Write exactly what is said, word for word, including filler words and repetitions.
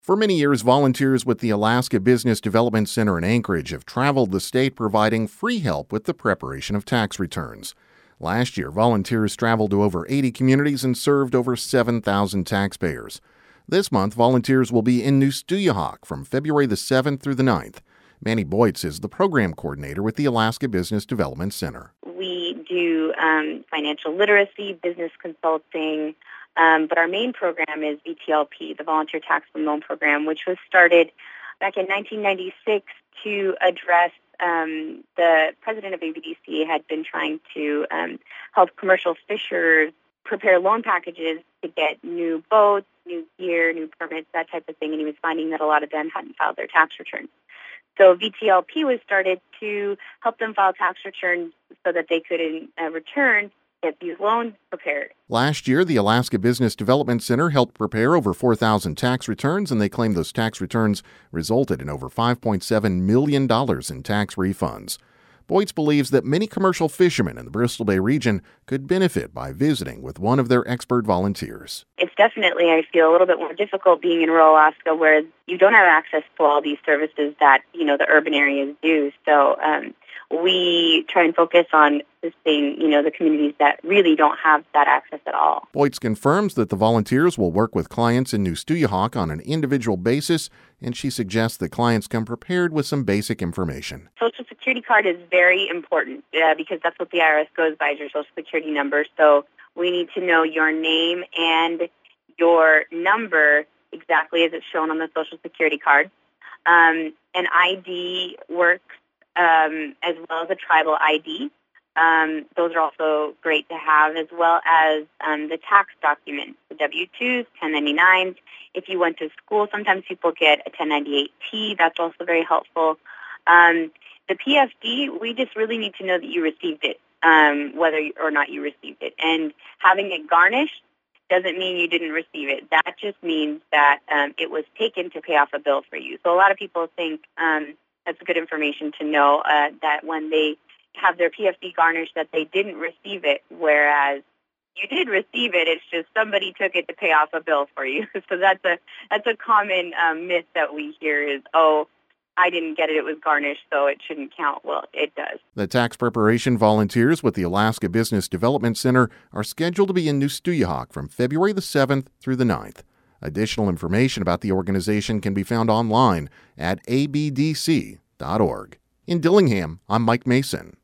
For many years, volunteers with the Alaska Business Development Center in Anchorage have traveled the state providing free help with the preparation of tax returns. Last year, volunteers traveled to over eighty communities and served over seven thousand taxpayers. This month, volunteers will be in Newstuyahawk from February the seventh through the ninth. Manny Boytz is the program coordinator with the Alaska Business Development Center. We do um, financial literacy, business consulting, um, but our main program is V T L P, the Volunteer Tax Loan Program, which was started back in nineteen ninety-six to address um, the president of A B D C had been trying to um, help commercial fishers prepare loan packages to get new boats, new gear, new permits, that type of thing, and he was finding that a lot of them hadn't filed their tax returns. So V T L P was started to help them file tax returns so that they could, in uh, return, get these loans prepared. Last year, the Alaska Business Development Center helped prepare over four thousand tax returns, and they claim those tax returns resulted in over five point seven million dollars in tax refunds. Boytz believes that many commercial fishermen in the Bristol Bay region could benefit by visiting with one of their expert volunteers. It's definitely, I feel, a little bit more difficult being in rural Alaska where you don't have access to all these services that, you know, the urban areas do. So um, we try and focus on assisting, you know, the communities that really don't have that access at all. Boytz confirms that the volunteers will work with clients in Newstuyahawk on an individual basis, and she suggests that clients come prepared with some basic information. Social Security card is very important uh, because that's what the I R S goes by, is your Social Security number. So we need to know your name and your number exactly as it's shown on the Social Security card. Um, an I D works um, as well as a tribal I D. Um, those are also great to have, as well as um, the tax documents, the W two's, ten ninety-nines. If you went to school, sometimes people get a ten ninety-eight T. That's also very helpful. Um, the P F D, we just really need to know that you received it, um, whether or not you received it. And having it garnished doesn't mean you didn't receive it. That just means that um, it was taken to pay off a bill for you. So a lot of people think um, that's good information to know, uh, that when they have their P F D garnished that they didn't receive it, whereas you did receive it. It's just somebody took it to pay off a bill for you. So that's a that's a common um, myth that we hear is, oh, I didn't get it, it was garnished, so it shouldn't count. Well, it does. The tax preparation volunteers with the Alaska Business Development Center are scheduled to be in Newstuyahawk from February the seventh through the ninth. Additional information about the organization can be found online at a b d c dot org. In Dillingham, I'm Mike Mason.